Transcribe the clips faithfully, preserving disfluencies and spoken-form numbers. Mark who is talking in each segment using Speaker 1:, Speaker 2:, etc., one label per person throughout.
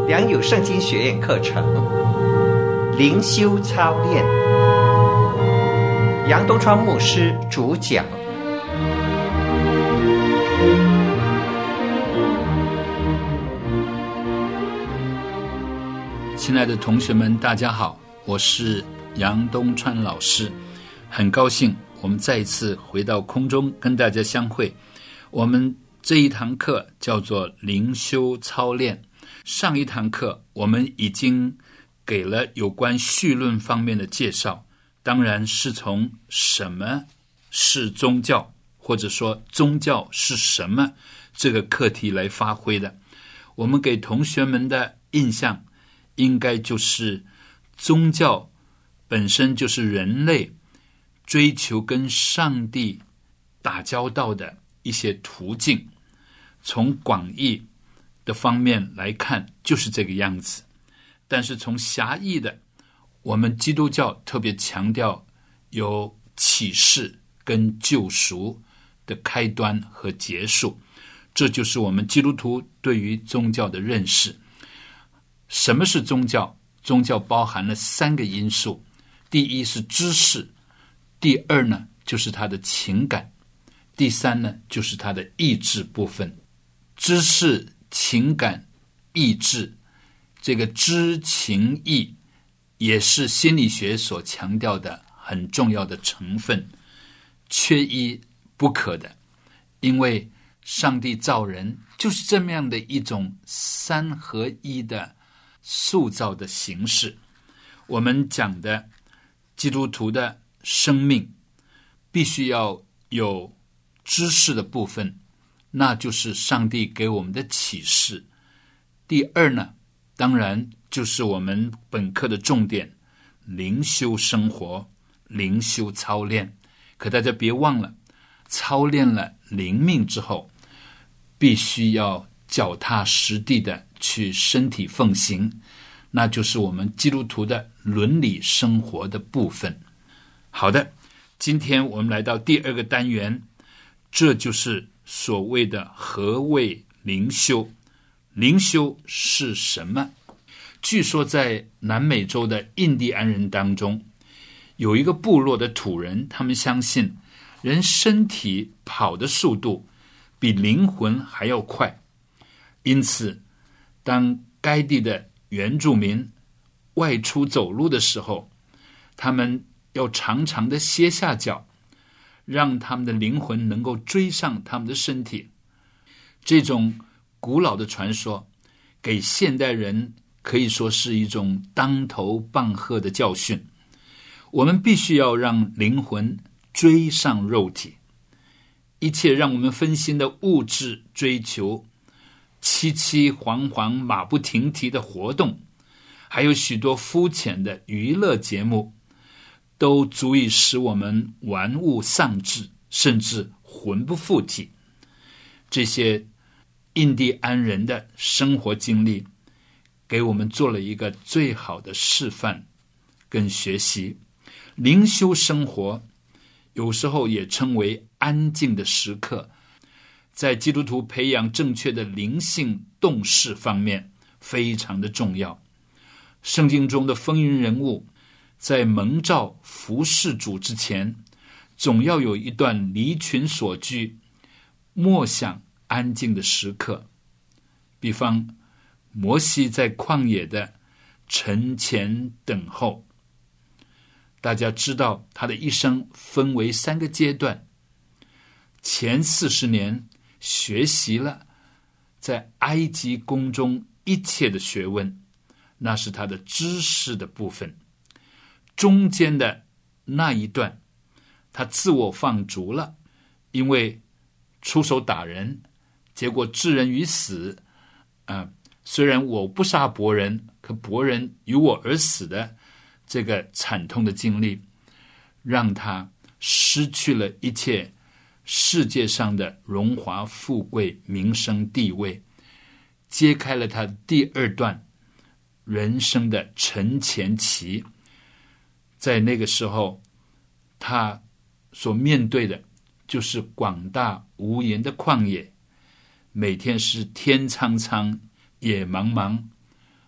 Speaker 1: 良友圣经学院课程灵修操练，杨东川牧师主讲。
Speaker 2: 亲爱的同学们，大家好，我是杨东川老师，很高兴我们再一次回到空中跟大家相会。我们这一堂课叫做灵修操练，上一堂课我们已经给了有关绪论方面的介绍，当然是从什么是宗教，或者说宗教是什么这个课题来发挥的。我们给同学们的印象应该就是宗教本身就是人类追求跟上帝打交道的一些途径，从广义的方面来看就是这个样子。但是从狭义的，我们基督教特别强调有启示跟救赎的开端和结束，这就是我们基督徒对于宗教的认识。什么是宗教？宗教包含了三个因素，第一是知识，第二呢就是它的情感，第三呢就是它的意志部分。知识、情感、意志，这个知情意也是心理学所强调的很重要的成分，缺一不可的。因为上帝造人就是这么样的一种三合一的塑造的形式。我们讲的基督徒的生命必须要有知识的部分，那就是上帝给我们的启示。第二呢，当然就是我们本课的重点，灵修生活，灵修操练。可大家别忘了，操练了灵命之后，必须要脚踏实地的去身体奉行，那就是我们基督徒的伦理生活的部分。好的，今天我们来到第二个单元，这就是所谓的何谓灵修。灵修是什么？据说在南美洲的印第安人当中，有一个部落的土人，他们相信人身体跑的速度比灵魂还要快，因此当该地的原住民外出走路的时候，他们要常常的歇下脚，让他们的灵魂能够追上他们的身体。这种古老的传说给现代人可以说是一种当头棒喝的教训。我们必须要让灵魂追上肉体，一切让我们分心的物质追求，凄凄惶惶马不停蹄的活动，还有许多肤浅的娱乐节目，都足以使我们玩物丧志，甚至魂不附体。这些印第安人的生活经历给我们做了一个最好的示范跟学习。灵修生活有时候也称为安静的时刻，在基督徒培养正确的灵性动势方面非常的重要。圣经中的风云人物在蒙召服侍主之前，总要有一段离群所居、默想安静的时刻。比方摩西在旷野的沉潜等候，大家知道他的一生分为三个阶段。前四十年学习了在埃及宫中一切的学问，那是他的知识的部分。中间的那一段他自我放逐了，因为出手打人，结果置人于死。呃、虽然我不杀伯人，可伯人于我而死的这个惨痛的经历，让他失去了一切世界上的荣华富贵名声地位，揭开了他第二段人生的沉潜期。在那个时候，他所面对的就是广大无垠的旷野，每天是天苍苍野茫茫，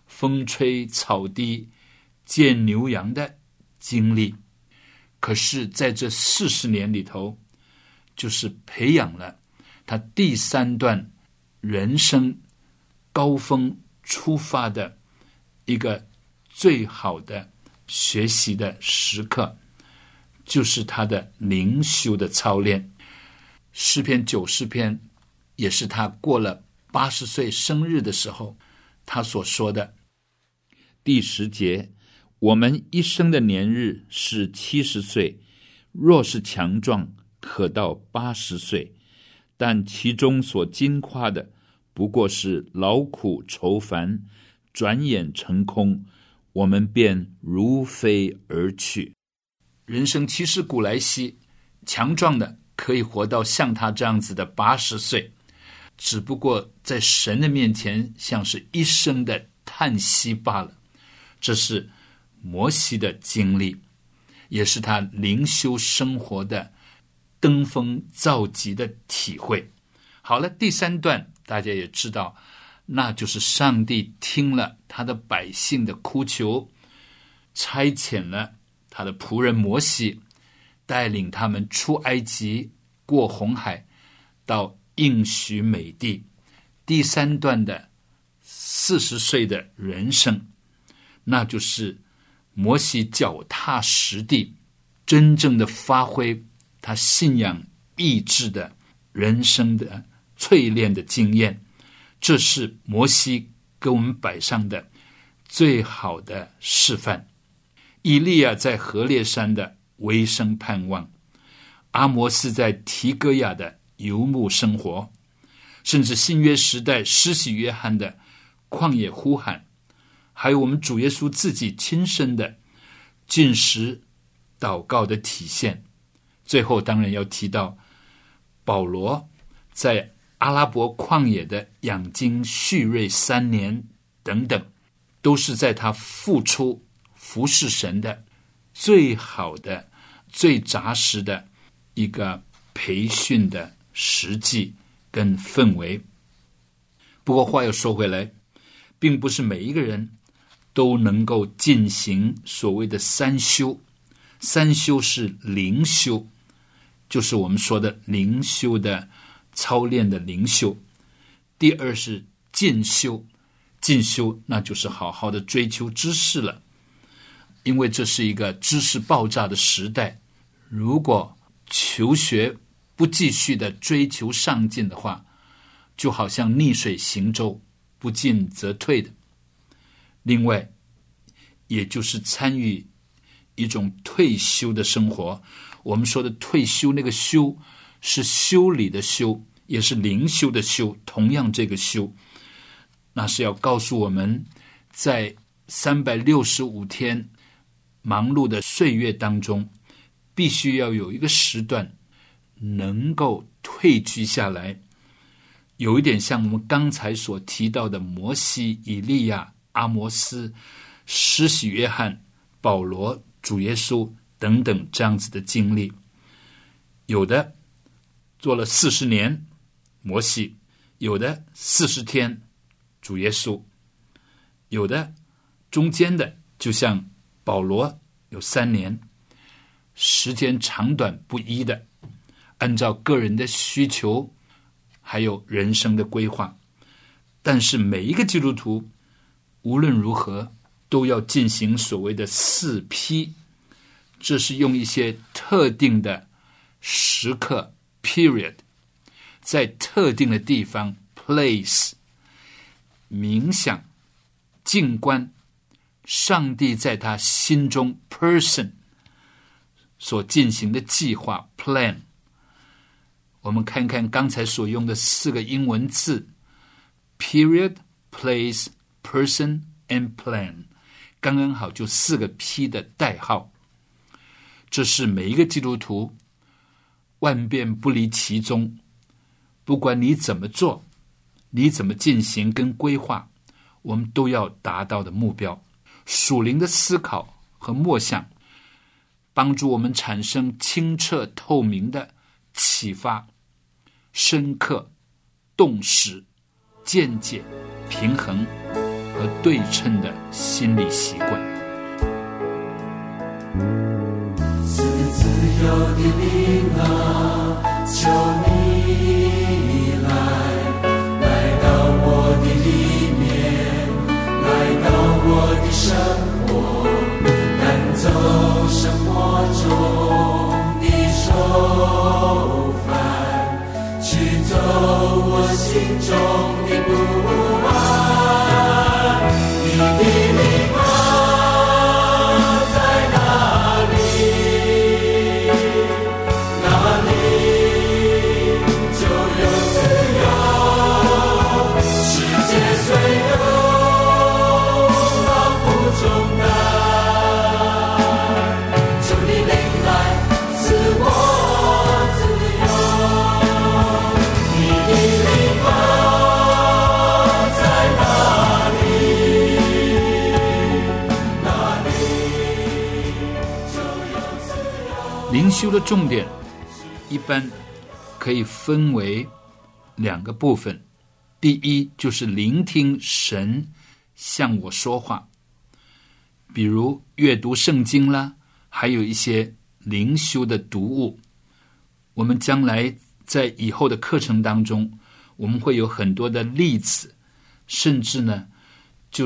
Speaker 2: 风吹草低见牛羊的经历。可是在这四十年里头，就是培养了他第三段人生高峰出发的一个最好的学习的时刻，就是他的灵修的操练。诗篇九十篇也是他过了八十岁生日的时候他所说的。第十节，我们一生的年日是七十岁，若是强壮，可到八十岁，但其中所矜夸的，不过是劳苦愁烦，转眼成空，我们便如飞而去。人生其实古来稀，强壮的可以活到像他这样子的八十岁，只不过在神的面前像是一生的叹息罢了。这是摩西的经历，也是他灵修生活的登峰造极的体会。好了，第三段大家也知道，那就是上帝听了他的百姓的哭求，差遣了他的仆人摩西，带领他们出埃及，过红海，到应许美地。第三段的四十岁的人生，那就是摩西脚踏实地，真正的发挥他信仰意志的人生的淬炼的经验。这是摩西给我们摆上的最好的示范。以利亚在何烈山的微生盼望，阿摩斯在提哥亚的游牧生活，甚至新约时代施洗约翰的旷野呼喊，还有我们主耶稣自己亲身的禁食祷告的体现。最后当然要提到保罗在阿拉伯旷野的养精蓄锐三年等等，都是在他付出服侍神的最好的最扎实的一个培训的实际跟氛围。不过话又说回来，并不是每一个人都能够进行所谓的三修。三修是灵修，就是我们说的灵修的操练的灵修。第二是进修，进修那就是好好的追求知识了，因为这是一个知识爆炸的时代，如果求学不继续的追求上进的话，就好像逆水行舟，不进则退的。另外也就是参与一种退休的生活。我们说的退休，那个休是修理的修，也是灵修的修，同样这个修，那是要告诉我们，在三百六十五天忙碌的岁月当中，必须要有一个时段能够退居下来，有一点像我们刚才所提到的摩西、以利亚、阿摩斯、施洗约翰、保罗、主耶稣等等这样子的经历。有的做了四十年摩西，有的四十天主耶稣，有的中间的就像保罗有三年，时间长短不一的，按照个人的需求还有人生的规划。但是每一个基督徒无论如何都要进行所谓的四批，这是用一些特定的时刻 period， 在特定的地方 place， 冥想静观上帝在他心中 person 所进行的计划 plan。 我们看看刚才所用的四个英文字 period place person and plan， 刚刚好就四个 P 的代号。这是每一个基督徒万变不离其宗，不管你怎么做，你怎么进行跟规划，我们都要达到的目标。属灵的思考和默想帮助我们产生清澈透明的启发，深刻、洞实、见解、平衡和对称的心理习惯。
Speaker 3: 自由的灵啊，求你来，来到我的里面，来到我的生活，赶走生活中的愁烦，驱走我心中的不安。你的灵啊，在哪里？哪里就有自由，世界虽有劳苦重担，求你领来赐我自由。你的灵啊，在哪里？哪里就有自由。
Speaker 2: 灵修的重点一般可以分为两个部分。第一，就是聆听神向我说话，比如阅读圣经啦，还有一些灵修的读物。我们将来在以后的课程当中，我们会有很多的例子，甚至呢，就是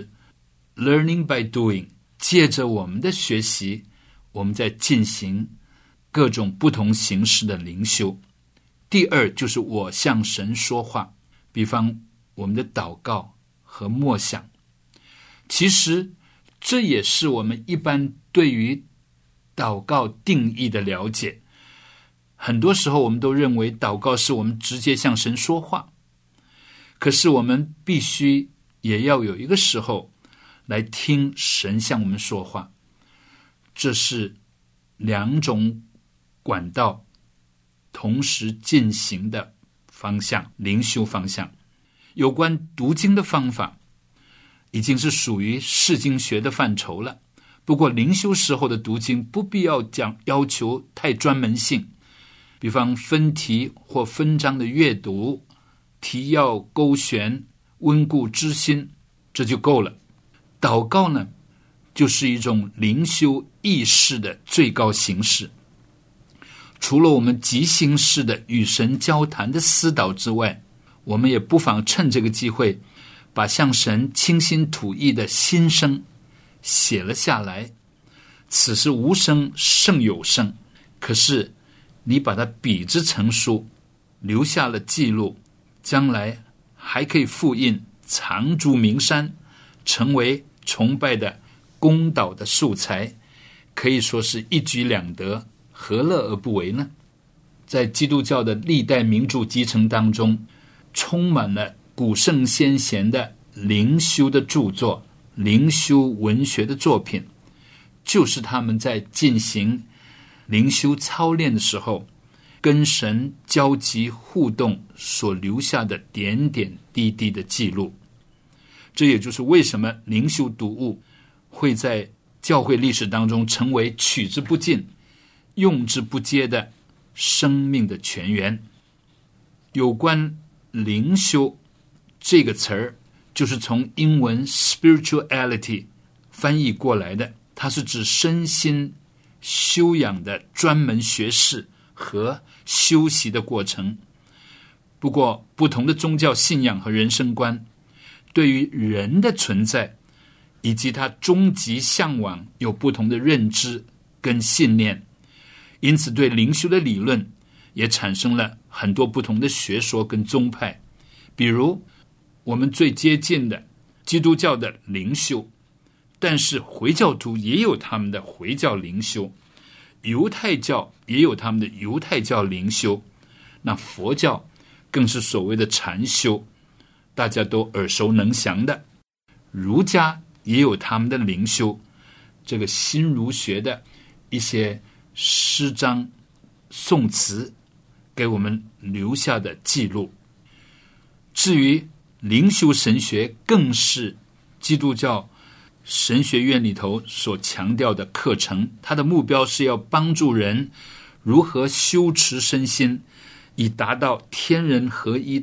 Speaker 2: learning by doing， 借着我们的学习，我们在进行各种不同形式的灵修。第二，就是我向神说话，比方我们的祷告和默想。其实这也是我们一般对于祷告定义的了解。很多时候我们都认为祷告是我们直接向神说话，可是我们必须也要有一个时候来听神向我们说话。这是两种管道同时进行的方向，灵修方向。有关读经的方法已经是属于释经学的范畴了，不过灵修时候的读经不必要讲要求太专门性，比方分题或分章的阅读，提要勾选，温故知新，这就够了。祷告呢，就是一种灵修意识的最高形式。除了我们即兴式的与神交谈的私祷之外，我们也不妨趁这个机会，把向神倾心吐意的心声写了下来。此时无声胜有声，可是你把它笔之成书，留下了记录，将来还可以复印，藏诸名山，成为崇拜的公祷的素材，可以说是一举两得，何乐而不为呢？在基督教的历代名著集成当中，充满了古圣先贤的灵修的著作，灵修文学的作品，就是他们在进行灵修操练的时候，跟神交集互动所留下的点点滴滴的记录。这也就是为什么灵修读物会在教会历史当中成为取之不尽、用之不竭的生命的泉源。有关灵修这个词儿，就是从英文 spirituality 翻译过来的，它是指身心修养的专门学识和修习的过程。不过不同的宗教信仰和人生观对于人的存在以及他终极向往有不同的认知跟信念，因此对灵修的理论也产生了很多不同的学说跟宗派。比如我们最接近的基督教的灵修，但是回教徒也有他们的回教灵修，犹太教也有他们的犹太教灵修，那佛教更是所谓的禅修，大家都耳熟能详的。儒家也有他们的灵修，这个新儒学的一些诗章宋词给我们留下的记录。至于灵修神学，更是基督教神学院里头所强调的课程，它的目标是要帮助人如何修持身心，以达到天人合一的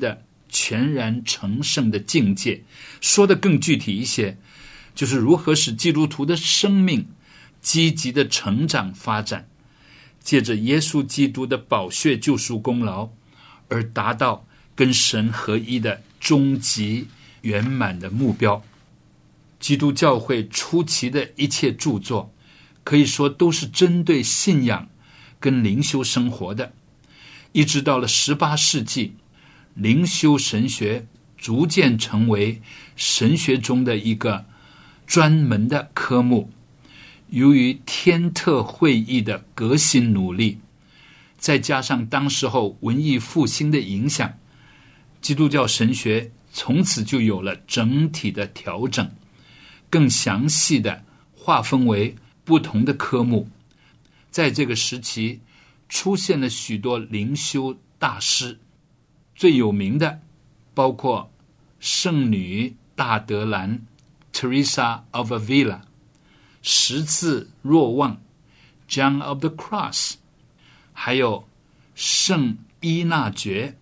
Speaker 2: 全然成圣的境界。说得更具体一些，就是如何使基督徒的生命积极的成长发展，借着耶稣基督的宝血救赎功劳，而达到跟神合一的终极圆满的目标。基督教会初期的一切著作，可以说都是针对信仰跟灵修生活的。一直到了十八世纪，灵修神学逐渐成为神学中的一个专门的科目。由于天特会议的革新努力，再加上当时候文艺复兴的影响，基督教神学从此就有了整体的调整，更详细的划分为不同的科目。在这个时期出现了许多灵修大师，最有名的包括圣女大德兰 Teresa of Avila， 十字若望 John of the Cross， 还有圣依纳爵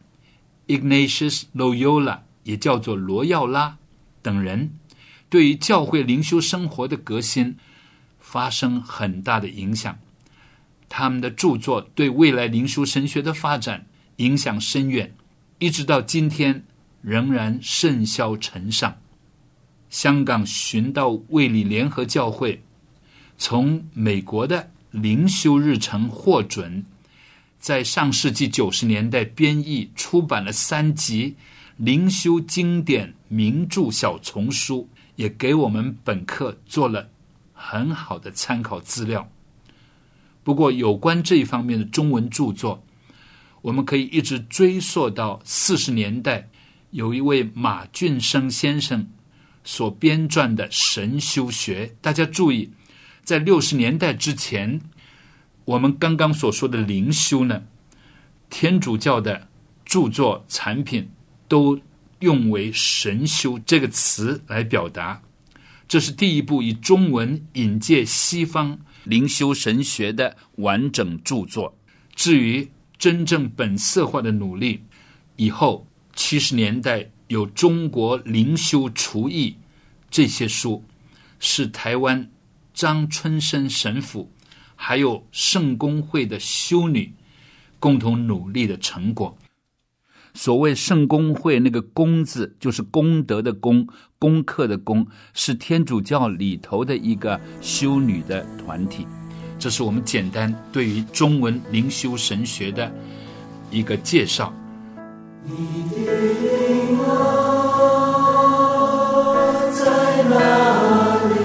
Speaker 2: Ignatius Loyola， 也叫做罗耀拉等人，对于教会灵修生活的革新发生很大的影响。他们的著作对未来灵修神学的发展影响深远，一直到今天仍然甚嚣尘上。香港循道卫理联合教会从美国的灵修日程获准，在上世纪九十年代编译出版了三集灵修经典名著小丛书，也给我们本课做了很好的参考资料。不过有关这一方面的中文著作，我们可以一直追溯到四十年代，有一位马俊生先生所编撰的神修学。大家注意，在六十年代之前，我们刚刚所说的灵修呢，天主教的著作产品都用为神修这个词来表达。这是第一部以中文引介西方灵修神学的完整著作。至于真正本色化的努力，以后七十年代有中国灵修厨艺这些书，是台湾张春生神父还有圣公会的修女共同努力的成果。所谓圣公会，那个公字就是功德的功，功课的功，是天主教里头的一个修女的团体。这是我们简单对于中文灵修神学的一个介绍。
Speaker 3: 你的灵啊，在哪里？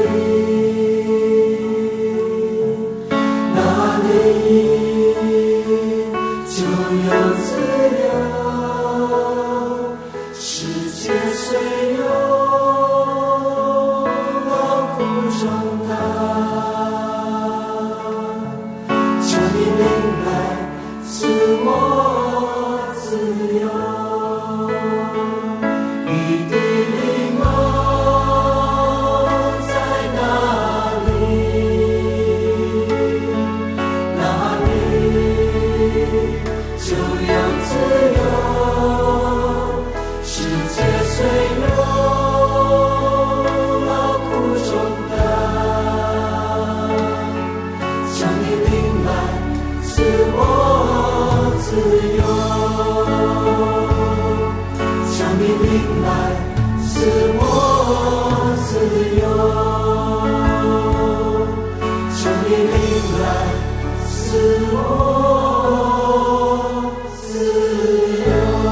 Speaker 3: 哪里就有自由，世界虽有劳苦重担，求你领来赐我自由。你的灵啊，在哪里？哪里就有自由。世界虽有劳苦重担，求你领来赐我自由。求你领来赐我自由。求你领来赐我自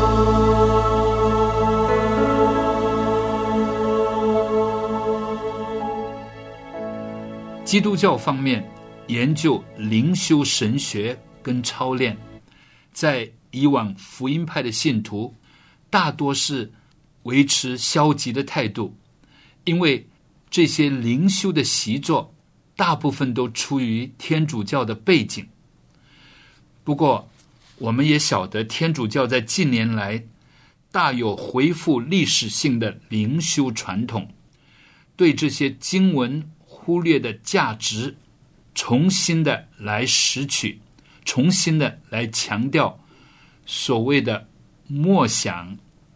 Speaker 3: 由。
Speaker 2: 基督教方面研究灵修神学跟操练，在以往福音派的信徒大多是维持消极的态度，因为这些灵修的习作大部分都出于天主教的背景。不过我们也晓得天主教在近年来大有恢复历史性的灵修传统，对这些经文忽略的价值重新的来拾取，重新的来强调所谓的默想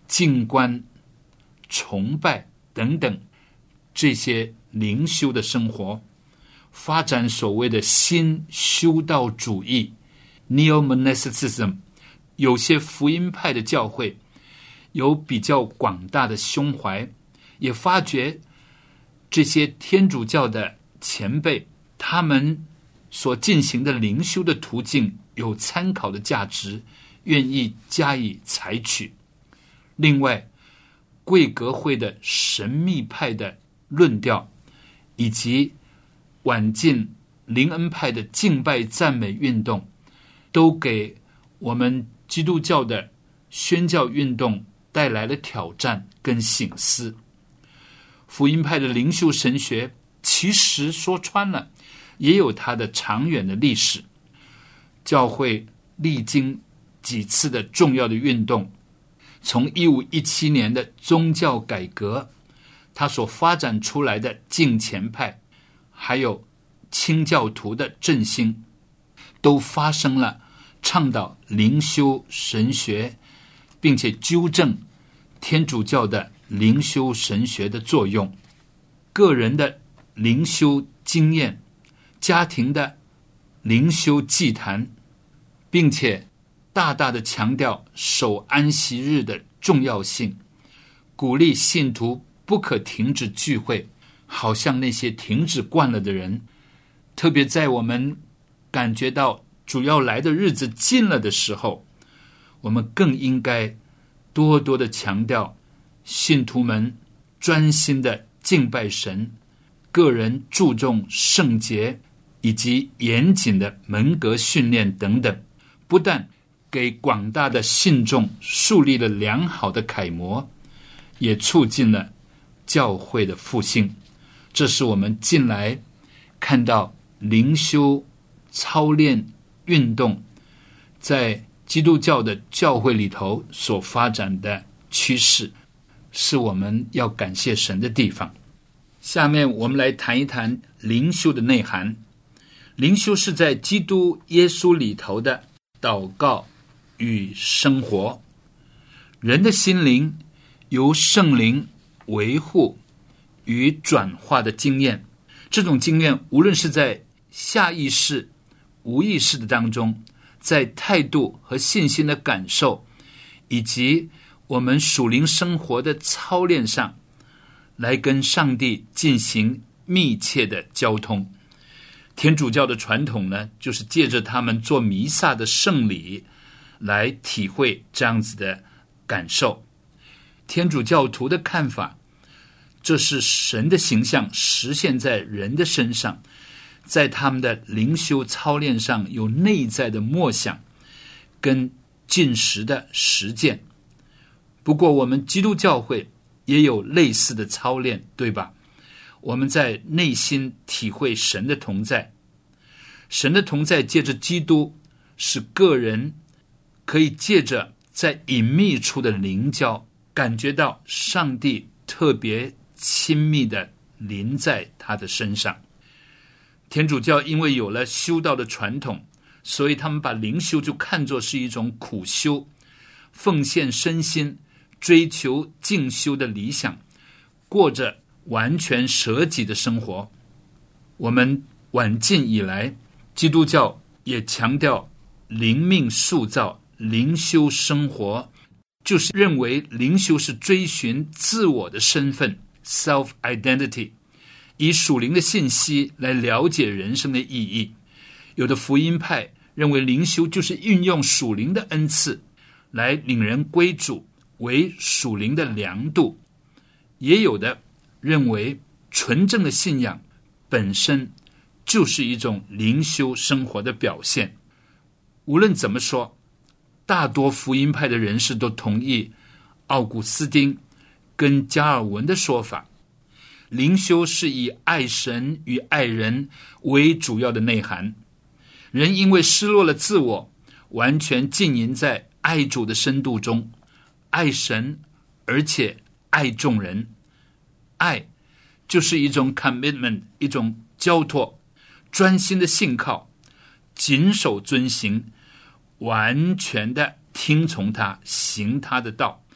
Speaker 2: 静观、崇拜等等这些灵修的生活，发展所谓的新修道主义 Neo-Monasticism。 有些福音派的教会有比较广大的胸怀，也发觉这些天主教的前辈他们所进行的灵修的途径有参考的价值，愿意加以采取。另外，贵格会的神秘派的论调，以及晚近灵恩派的敬拜赞美运动，都给我们基督教的宣教运动带来了挑战跟省思。福音派的灵修神学其实说穿了也有它的长远的历史，教会历经几次的重要的运动，从一五一七年的宗教改革，它所发展出来的敬虔派，还有清教徒的振兴，都发生了倡导灵修神学，并且纠正天主教的灵修神学的作用。个人的灵修经验，家庭的灵修祭坛，并且大大的强调守安息日的重要性，鼓励信徒不可停止聚会，好像那些停止惯了的人。特别在我们感觉到主要来的日子近了的时候，我们更应该多多的强调信徒们专心的敬拜神，个人注重圣洁以及严谨的门格训练等等，不但给广大的信众树立了良好的楷模，也促进了教会的复兴。这是我们近来看到灵修操练运动在基督教的教会里头所发展的趋势，是我们要感谢神的地方。下面我们来谈一谈灵修的内涵。灵修是在基督耶稣里头的祷告与生活，人的心灵由圣灵维护与转化的经验，这种经验无论是在下意识无意识的当中，在态度和信心的感受，以及我们属灵生活的操练上，来跟上帝进行密切的交通。天主教的传统呢，就是借着他们做弥撒的圣礼来体会这样子的感受。天主教徒的看法，这是神的形象实现在人的身上，在他们的灵修操练上有内在的默想跟进食的实践。不过我们基督教会也有类似的操练，对吧？我们在内心体会神的同在，神的同在借着基督，使个人可以借着在隐秘处的灵交，感觉到上帝特别亲密的临在他的身上。天主教因为有了修道的传统，所以他们把灵修就看作是一种苦修，奉献身心，追求静修的理想，过着完全舍己的生活。我们晚近以来，基督教也强调灵命塑造、灵修生活，就是认为灵修是追寻自我的身份 self identity， 以属灵的信息来了解人生的意义。有的福音派认为灵修就是运用属灵的恩赐来领人归主，为属灵的量度。也有的认为纯正的信仰本身就是一种灵修生活的表现。无论怎么说，大多福音派的人士都同意奥古斯丁跟加尔文的说法，灵修是以爱神与爱人为主要的内涵。人因为失落了自我，完全浸淫在爱主的深度中，爱神而且爱众人。爱就是一种 commitment， 一种交托，专心的信靠，谨守遵行，完全的听从他，行他的道，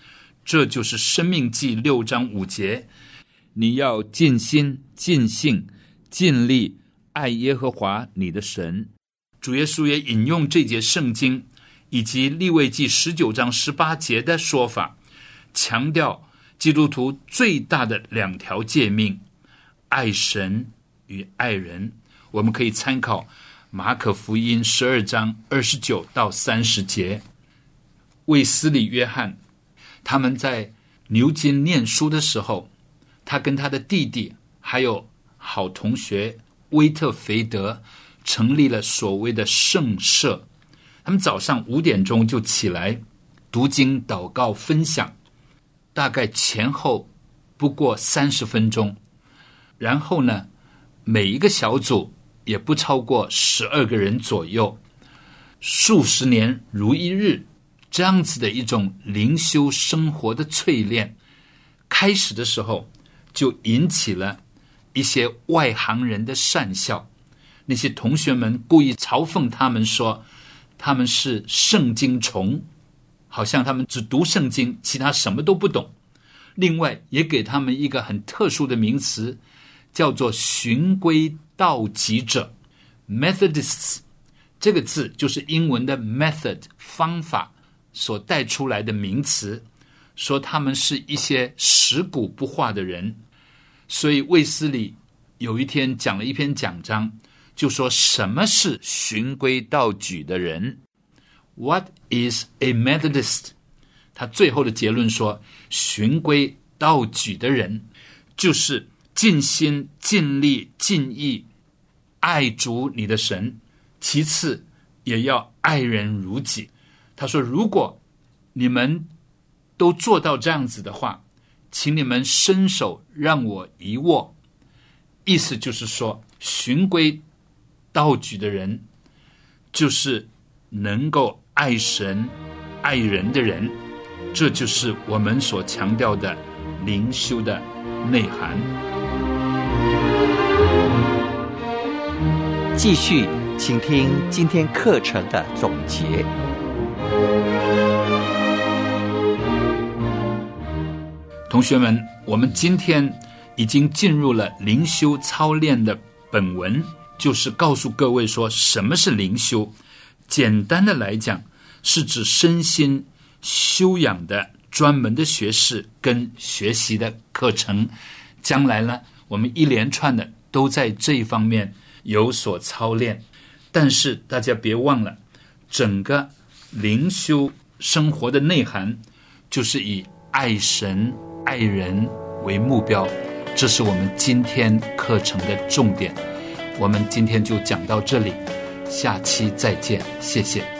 Speaker 2: 这就是申命记六章五节，你要尽心尽性尽力爱耶和华你的神。主耶稣也引用这节圣经以及利未记十九章十八节的说法，强调基督徒最大的两条诫命，爱神与爱人。我们可以参考马可福音十二章二十九到三十节。卫斯理约翰他们在牛津念书的时候，他跟他的弟弟还有好同学威特菲德成立了所谓的圣社。他们早上五点钟就起来读经祷告分享，大概前后不过三十分钟，然后呢每一个小组也不超过十二个人左右，数十年如一日，这样子的一种灵修生活的淬炼，开始的时候就引起了一些外行人的讪笑。那些同学们故意嘲讽他们说他们是圣经虫，好像他们只读圣经，其他什么都不懂。另外也给他们一个很特殊的名词，叫做循规蹈矩者 Methodists。 这个字就是英文的 method 方法所带出来的名词，说他们是一些食古不化的人。所以卫斯理有一天讲了一篇讲章，就说什么是循规蹈矩的人， What is a Methodist？ 他最后的结论说，循规蹈矩的人就是尽心尽力尽意爱主你的神，其次也要爱人如己。他说如果你们都做到这样子的话，请你们伸手让我一握。意思就是说，循规蹈矩的人就是能够爱神爱人的人，这就是我们所强调的灵修的内涵。
Speaker 1: 继续请听今天课程的总结。
Speaker 2: 同学们，我们今天已经进入了灵修操练的本文，就是告诉各位说什么是灵修。简单的来讲，是指身心修养的专门的学识跟学习的课程。将来呢，我们一连串的都在这一方面有所操练。但是大家别忘了，整个灵修生活的内涵就是以爱神爱人为目标，这是我们今天课程的重点。我们今天就讲到这里，下期再见，谢谢。